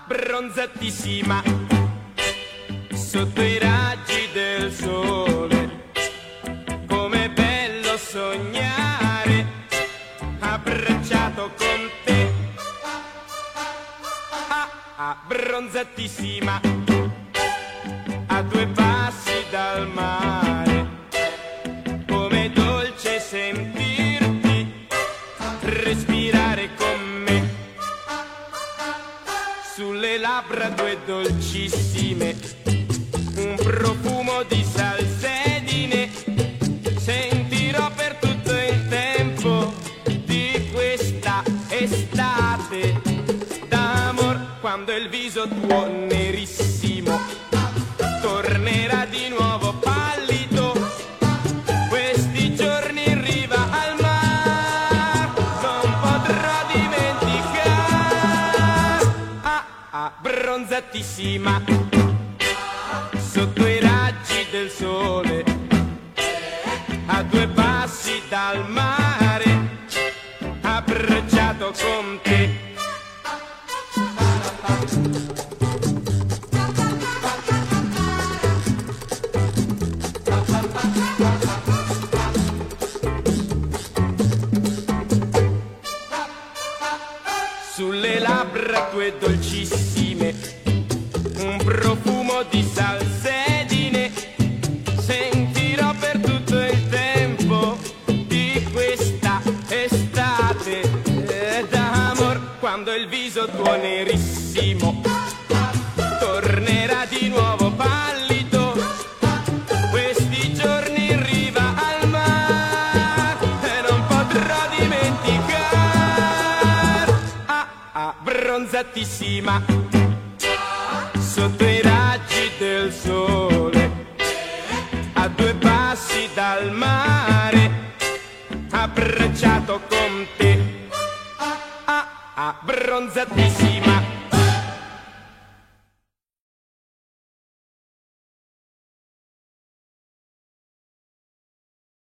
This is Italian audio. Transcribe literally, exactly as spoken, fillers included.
abbronzatissima sotto i raggi del sole. Com'è bello sognare abbracciato con te, ah, abbronzatissima a due passi dal mare. Com'è dolce sentirti respirare con me, sulle labbra due dolcissime, un profumo di salsedine. Sentirò per tutto il tempo di questa estate d'amor, quando il viso tuo nerissimo tornerà di nuovo pallido. Questi giorni in riva al mar non potrò dimenticare, ah, abbronzatissima sotto i raggi del sole, a due passi dal mare, abbracciato con te. Sulle labbra tue dolcissime, un profumo di salsedine. Sentirò per tutto il tempo di questa estate d'amor, quando il viso tuo nerissimo tornerà di nuovo pallido. Questi giorni in riva al mare non potrò dimenticare, ah, abbronzatissima sotto i raggi del sole, a due passi dal mare, abbracciato con te, ah, abbronzatissima.